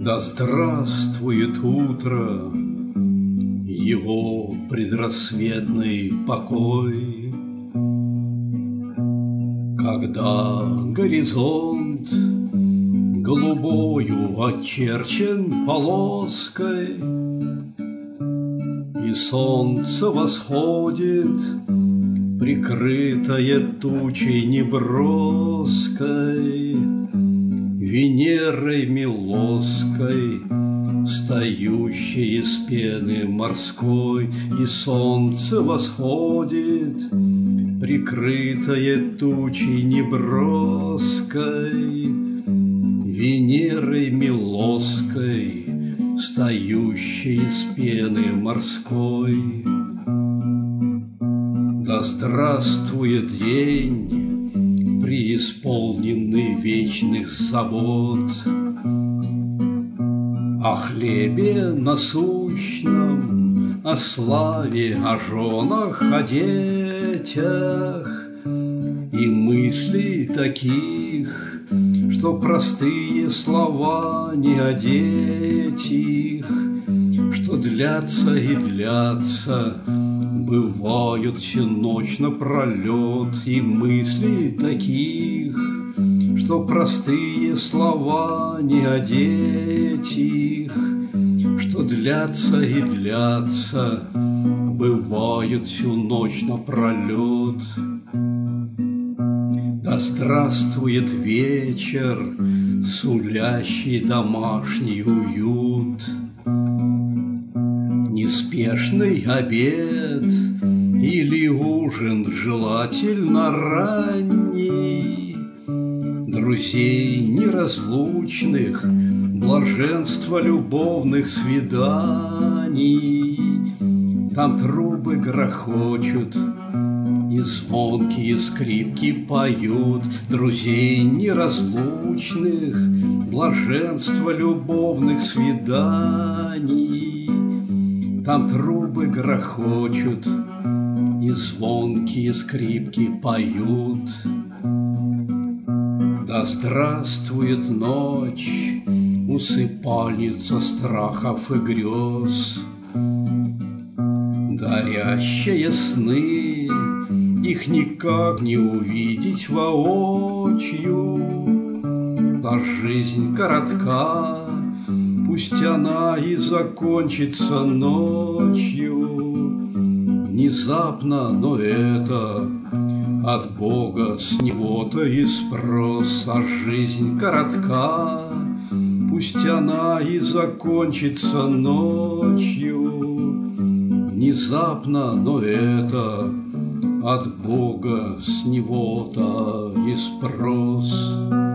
Да здравствует утро, его предрассветный покой, когда горизонт голубою очерчен полоской, и солнце восходит, прикрытое тучей неброской, Венерой Милосской, встающей из пены морской, и солнце восходит, прикрытое тучей неброской, Венерой Милосской, встающей из пены морской. Да здравствует день, преисполненный вечных забот, о хлебе насущном, о славе, о женах, о детях, и мыслей таких, что простые слова не одеть их, что длятся и длятся, бывают всю ночь напролет, и мыслей таких, что простые слова не одеть их, что длятся и длятся, бывают всю ночь напролет. Да здравствует вечер, сулящий домашний уют, неспешный обед или ужин желательно ранний, друзей неразлучных, блаженство любовных свиданий. Там трубы грохочут и звонкие скрипки поют, друзей неразлучных, блаженство любовных свиданий. Там трубы грохочут и звонкие скрипки поют. Да здравствует ночь, усыпальница страхов и грез, дарящая сны, их никак не увидеть воочию. Да жизнь коротка, пусть она и закончится ночью. Внезапно, но это от Бога с него-то и спрос. А жизнь коротка, пусть она и закончится ночью. Внезапно, но это от Бога с него-то и спрос.